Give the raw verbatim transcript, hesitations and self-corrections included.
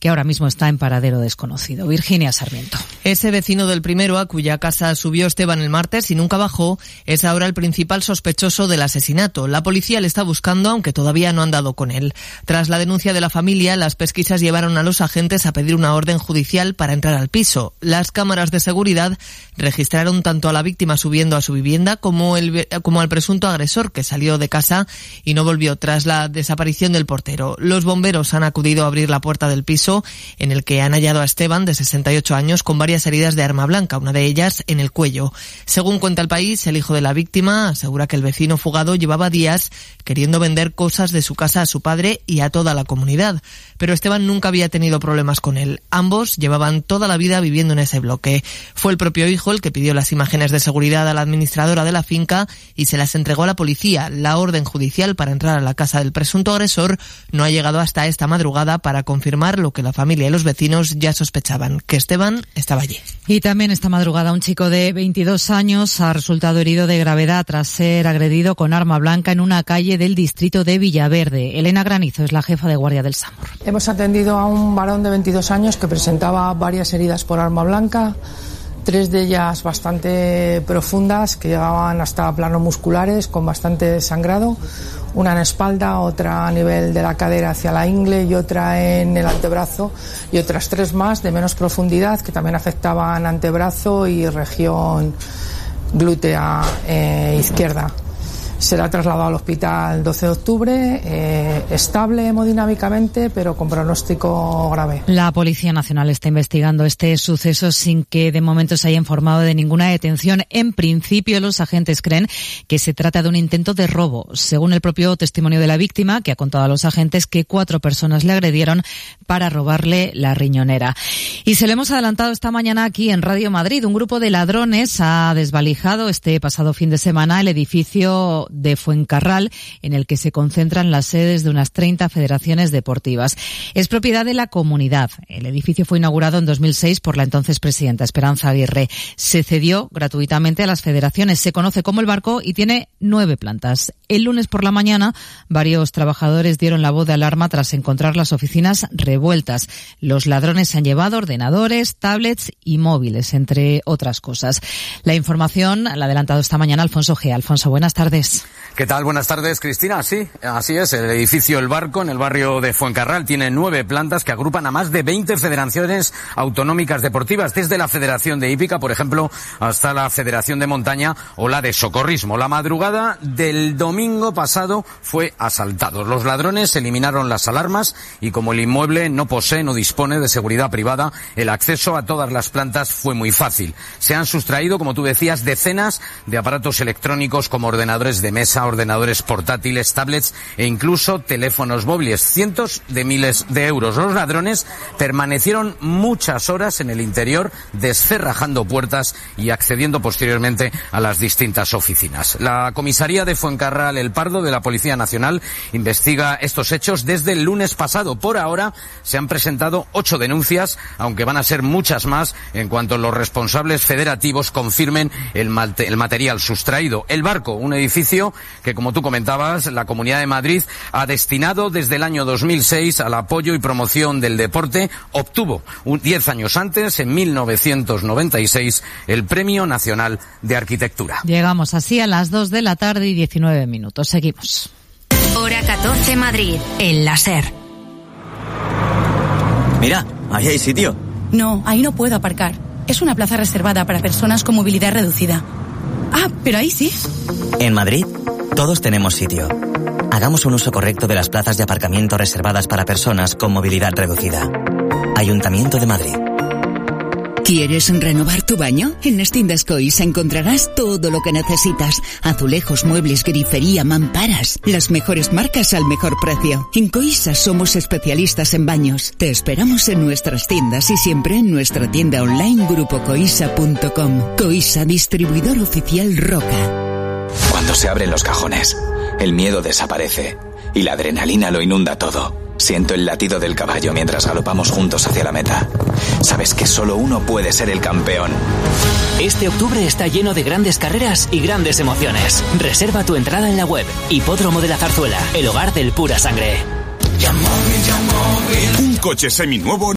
que ahora mismo está en paradero desconocido. Virginia Sarmiento. Ese vecino del primero, a cuya casa subió Esteban el martes y nunca bajó, es ahora el principal sospechoso del asesinato. La policía le está buscando, aunque todavía no han dado con él. Tras la denuncia de la familia, las pesquisas llevaron a los agentes a pedir una orden judicial para entrar al piso. Las cámaras de seguridad registraron tanto a la víctima subiendo a su vivienda como, el, como al presunto agresor, que salió de casa y no volvió tras la desaparición del portero. Los bomberos han acudido a abrir la puerta del piso, en el que han hallado a Esteban, de sesenta y ocho años, con varias heridas de arma blanca, una de ellas en el cuello. Según cuenta El País, el hijo de la víctima asegura que el vecino fugado llevaba días queriendo vender cosas de su casa a su padre y a toda la comunidad, pero Esteban nunca había tenido problemas con él. Ambos llevaban toda la vida viviendo en ese bloque. Fue el propio hijo el que pidió las imágenes de seguridad a la administradora de la finca y se las entregó a la policía. La orden judicial para entrar a la casa del presunto agresor no ha llegado hasta esta madrugada para confirmar lo que la familia y los vecinos ya sospechaban, que Esteban estaba allí. Y también esta madrugada un chico de veintidós años ha resultado herido de gravedad tras ser agredido con arma blanca en una calle del distrito de Villaverde. Elena Granizo es la jefa de guardia del SAMUR. Hemos atendido a un varón de veintidós años que presentaba varias heridas por arma blanca, tres de ellas bastante profundas que llegaban hasta planos musculares con bastante sangrado, una en espalda, otra a nivel de la cadera hacia la ingle y otra en el antebrazo, y otras tres más de menos profundidad que también afectaban antebrazo y región glútea eh, izquierda. Será trasladado al hospital doce de octubre, eh, estable hemodinámicamente, pero con pronóstico grave. La Policía Nacional está investigando este suceso sin que de momento se haya informado de ninguna detención. En principio, los agentes creen que se trata de un intento de robo. Según el propio testimonio de la víctima, que ha contado a los agentes que cuatro personas le agredieron para robarle la riñonera. Y se lo hemos adelantado esta mañana aquí en Radio Madrid. Un grupo de ladrones ha desvalijado este pasado fin de semana el edificio de Fuencarral, en el que se concentran las sedes de unas treinta federaciones deportivas. Es propiedad de la comunidad. El edificio fue inaugurado en dos mil seis por la entonces presidenta Esperanza Aguirre. Se cedió gratuitamente a las federaciones. Se conoce como El Barco y tiene nueve plantas. El lunes por la mañana, varios trabajadores dieron la voz de alarma tras encontrar las oficinas revueltas. Los ladrones se han llevado ordenadores, tablets y móviles, entre otras cosas. La información la ha adelantado esta mañana Alfonso G. Alfonso, buenas tardes. ¿Qué tal? Buenas tardes, Cristina. Sí, así es. El edificio El Barco, en el barrio de Fuencarral, tiene nueve plantas que agrupan a más de veinte federaciones autonómicas deportivas, desde la Federación de Hípica, por ejemplo, hasta la Federación de Montaña o la de Socorrismo. La madrugada del domingo pasado fue asaltado. Los ladrones eliminaron las alarmas y, como el inmueble no posee, no dispone de seguridad privada, el acceso a todas las plantas fue muy fácil. Se han sustraído, como tú decías, decenas de aparatos electrónicos como ordenadores de mesa, ordenadores portátiles, tablets e incluso teléfonos móviles, cientos de miles de euros. Los ladrones permanecieron muchas horas en el interior, descerrajando puertas y accediendo posteriormente a las distintas oficinas. La comisaría de Fuencarral El Pardo de la Policía Nacional investiga estos hechos desde el lunes pasado. Por ahora se han presentado ocho denuncias, aunque van a ser muchas más en cuanto los responsables federativos confirmen el, mate- el material sustraído. El Barco, un edificio que, como tú comentabas, la Comunidad de Madrid ha destinado desde el año dos mil seis al apoyo y promoción del deporte. Obtuvo un, diez años antes, en mil novecientos noventa y seis, el Premio Nacional de Arquitectura. Llegamos así a las dos de la tarde y diecinueve minutos. Seguimos. Hora catorce Madrid, el láser. Mira, ahí hay sitio. No, ahí no puedo aparcar. Es una plaza reservada para personas con movilidad reducida. Ah, pero ahí sí. En Madrid, todos tenemos sitio. Hagamos un uso correcto de las plazas de aparcamiento reservadas para personas con movilidad reducida. Ayuntamiento de Madrid. ¿Quieres renovar tu baño? En las tiendas Coisa encontrarás todo lo que necesitas. Azulejos, muebles, grifería, mamparas. Las mejores marcas al mejor precio. En Coisa somos especialistas en baños. Te esperamos en nuestras tiendas y siempre en nuestra tienda online grupo coisa punto com. Coisa, distribuidor oficial Roca. Cuando se abren los cajones, el miedo desaparece y la adrenalina lo inunda todo. Siento el latido del caballo mientras galopamos juntos hacia la meta. Sabes que solo uno puede ser el campeón. Este octubre está lleno de grandes carreras y grandes emociones. Reserva tu entrada en la web. Hipódromo de la Zarzuela, el hogar del pura sangre. Un coche seminuevo